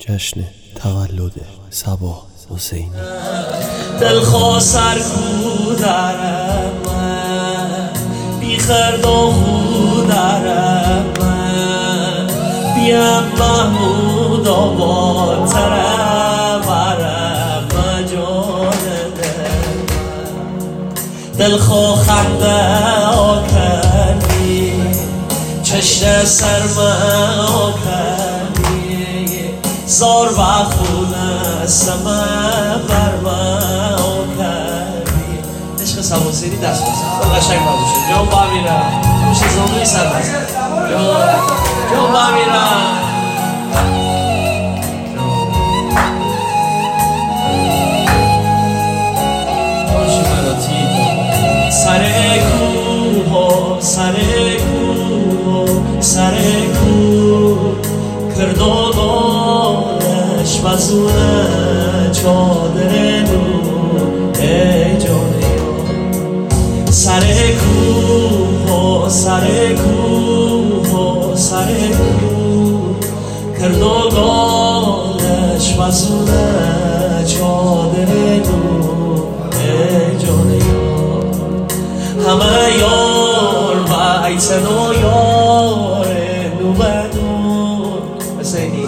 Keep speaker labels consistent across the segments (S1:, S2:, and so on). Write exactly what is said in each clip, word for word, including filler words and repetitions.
S1: جشن تولد صبا حسینی.
S2: دلخواه سرکو درم من، بی خرد و خو درم من، بیم محمود آباد ترم برم مجال دل من. دلخواه خنده ها کردی، چشم سرما کردی، زار و خونه سمه بر من کردی. عشق صبا حسینی دست بزن قشنگ نباشه. جان با میرم میشه زانوی سر بزن. جان با میرم باشی براتی سر کوه و سر کوه سر کوه کردانش وزونه چادر نور ای جانیا. سر کوه و سر کوه و سر کوه کردانش وزونه چادر نور ای جانیا. همه یار بیتن و یار نوبدون حسینی،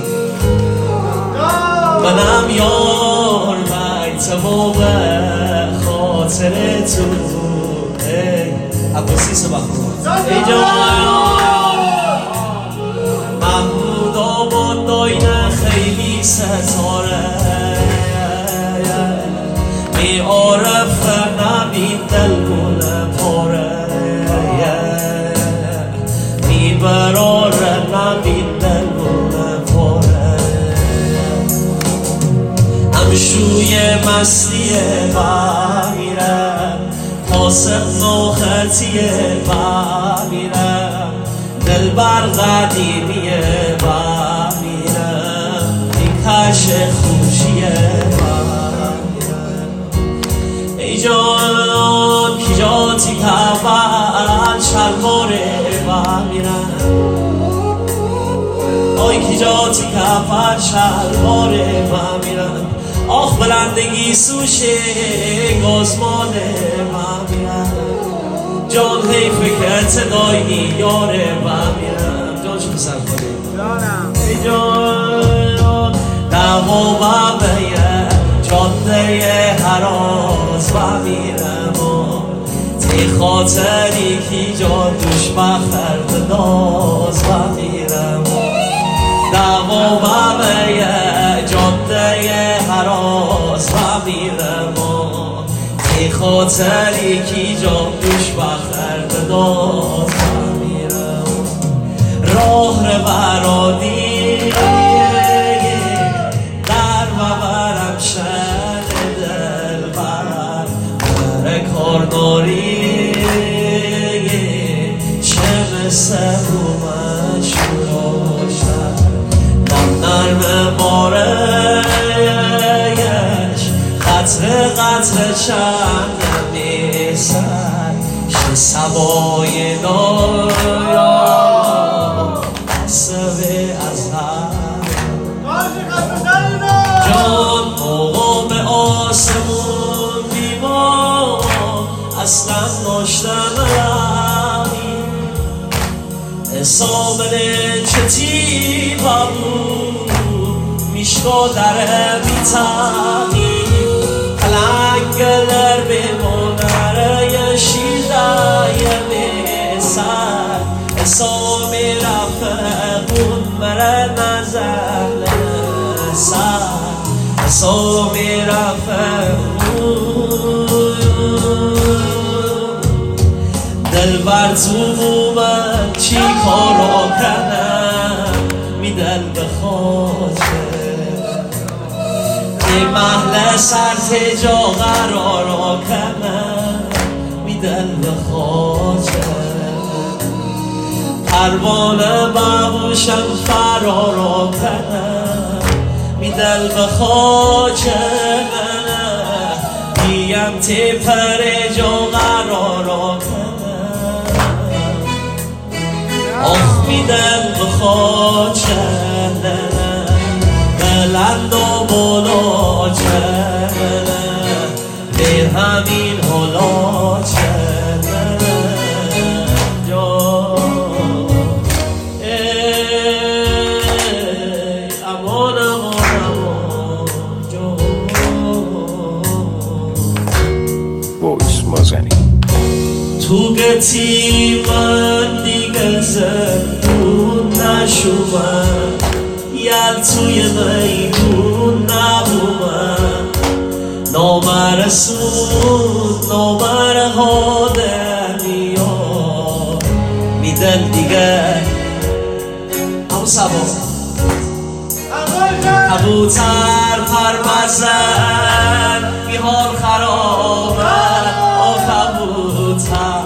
S2: منم یار بیتم و به خاطر تو ای عباسی سبا ای جان محمود آباد داینه خیلی ستاره می عارف نبید دلگونه پاره می براره نبید دلگونه پاره. همشوی مستیه بمیرم پاسق نوخطیه بمیرم دل بر قدیمیه بمیرم این کش خوشیه بمیرم. ای جان کی جاتی کبر شلواره بمیرم، آی کی جاتی کفر شلواره بمیرم. آخ بلندگی سوشه گازمانه بمیرم، جان حیفه که اتدایی یاره بمیرم. جان شو سر کنیم ای جان دوا بمیه جاده هراز بمیرم تی خاطری کی جا دوش بخرد داز بمیرم. دوا بمیه جاده هراز بمیرم تی خاطری کی جا دوش بخرد داز بمیرم. راه رو برادی در و برم شد دل بر بر کارداری چه مثل بومش باشد نم نرم بارش قطر قطر چند نیستن شه سبای نایا سوی از هم جان مقام آسمون بیما اصلا ناشتنمی سامنه چتی بابو میشکا در بیتانی پلنگلر بمانره شیده میسر اسامی رفقون مره نزل سر اسامی رفقون دل بر تو من چی کارا کنم می دل بخواجه ای محل سر تجا قرارا کنم می دل بخواجه پروانه ببوشم فرارا کنم می دل بخواجه دیم تی پر جا قرارا کنم. آخ می دل بخواجه دل تو گتی من دیگه زندون نشومم، یل توی میدون نبومم، نامر سود نامر هادمی ها میدل دیگه همون سبا کبوتر پر بزن بی حال خرابت آ کبوتر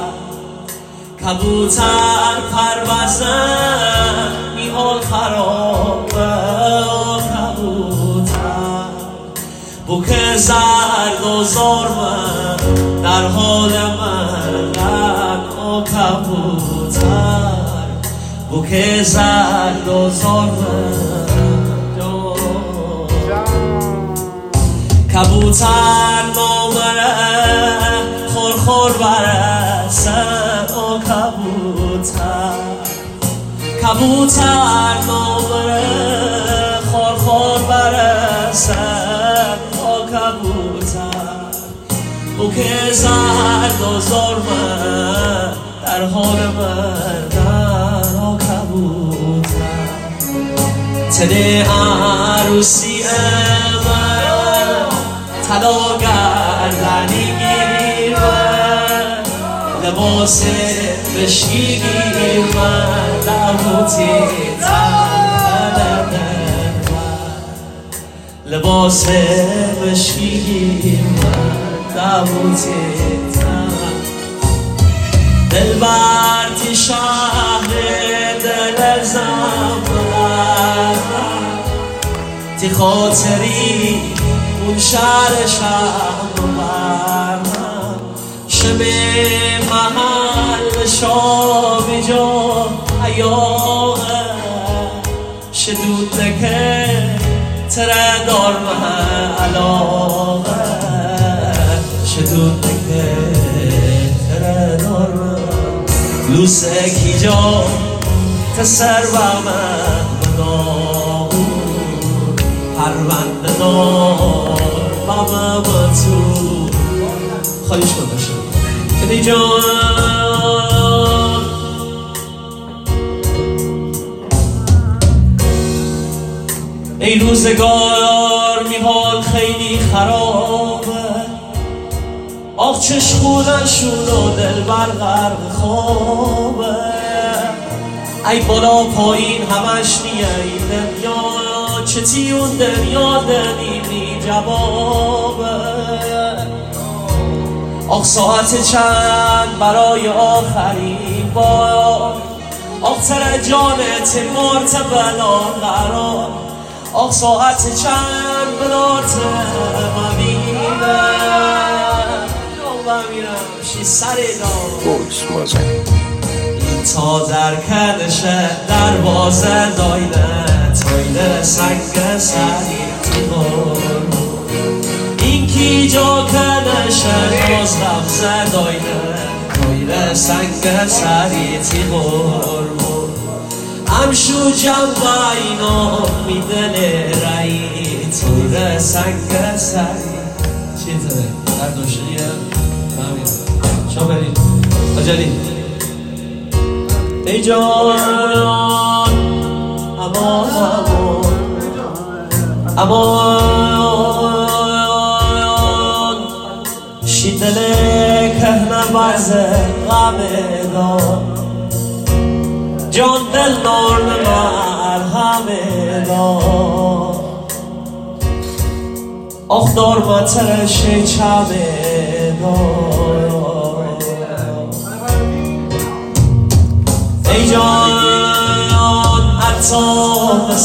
S2: کبوتر پر بزن بی حال خرابت آ کبوتر بوک زرد و زار من در حال من آ کبوتر بوک زرد و زار من کبوتر نامره خور خور برسن آ کبوتر کبوتر نامره خور خور برسن آ کبوتر بوک زرد و زار من در حال مردن آ کبوتر تده عروسی من طلا گردنی گیر من لباس بشکی گیر من لبوتی تردن من لباس بشکی گیر من لبوتی تردن دل برتی شهر دل زمان تی خاطری اون شهر شهر برمم شب محل شابی جا ایاه شدود که تره دار من علاقه شدود که تره دار من لوسه کی جا تسر و من بداون پرونده دار بابا با تو خالیش کن باشه کدی جان ای روزگار میحال خیلی خرابه آخ چشمونشون و دل بر غرق خوابه ای بالا پایین همش نیایی دنیا چتی اون دنیا دنیدی جوابه آخ ساعت چند برای آخرین بار آخ تر جانت مرتبلا قرار آخ ساعت چند بلات مبینم بمیرم شی سری دار تا در کدشه دروازه دایده تویده سنگ سری تیمون این کی جا کدشه باز رمزه دایده تویده سنگ سری تیمون امشو جمع اینا میدنه رایی تویده سنگ سری چی تره؟ در دوشنیه؟ بمیرم شما برید بجلی ای جان امان امان امان شی دل کهنه بازه غمه دار جان دل نار مرهمه دار آخ دار مترشه چمه دار ای جان عطا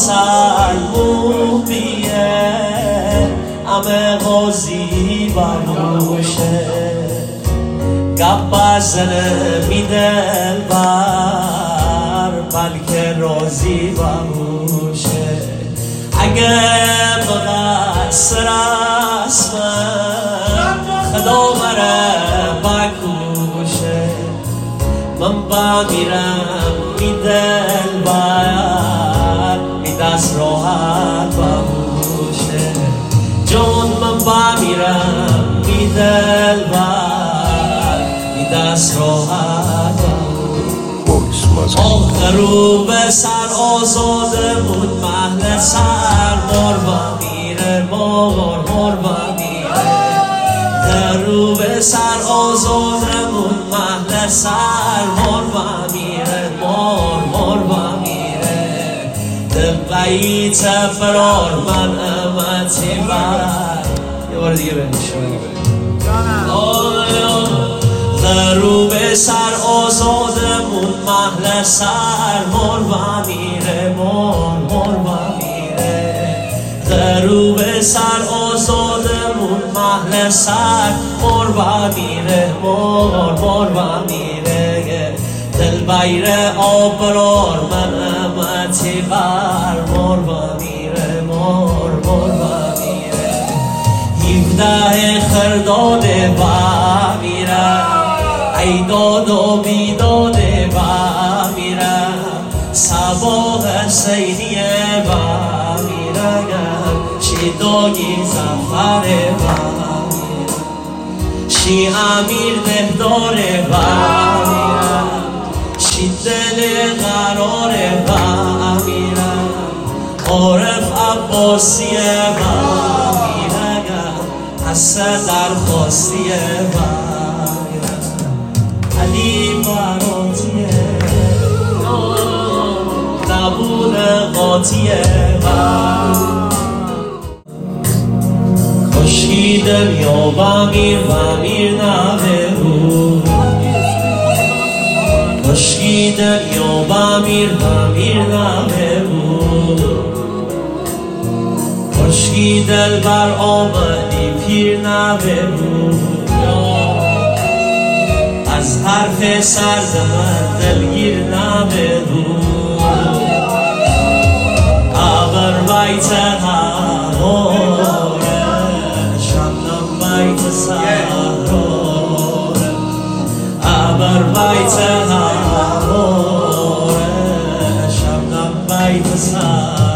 S2: سلمومیه همه غازی بروشه گپ بزنه می دل بر بلکه رازی بروشه اگه مقصر است من خدا مره بکوشه من بمیرم می دل بر می دست راحت ببوشه جان من بمیرم می دل بر می دست راحت رو به سر آزاده بود محل سر مار و میره مار مار و میره در رو به سر آزاده بود محل سر مار و میره مار مار و میره دقیقی فرار من امتی بر یه بار دیگه بنشون در رو به سر آزادمون محل سر مار و میره مار مار و میره در رو به سر آزادمون محل سر مار و میره مار مار و میره دل بیر آبرار من امتی بر مار و میره مار مار و میره هیفده خرداد و میره ای داد و بیداده و میرم صباح سیدیه و میرم چی داگی زفره و میرم چی امیر دهداره و میرم چی دل قراره و میرم عارف عباسیه و میرم حسه درخواستیه و علی براتیه نبود قاطیه کاشکی دنیا و میر و میر نوه بود کاشکی دنیا و میر و میر نوه بود کاشکی دل بر آمدی پیر نوه بود از حرف سرد من دلگیر نبود ابر بیت هماره شبنم بیت سهراره ابر بیت هماره شبنم بیت سهراره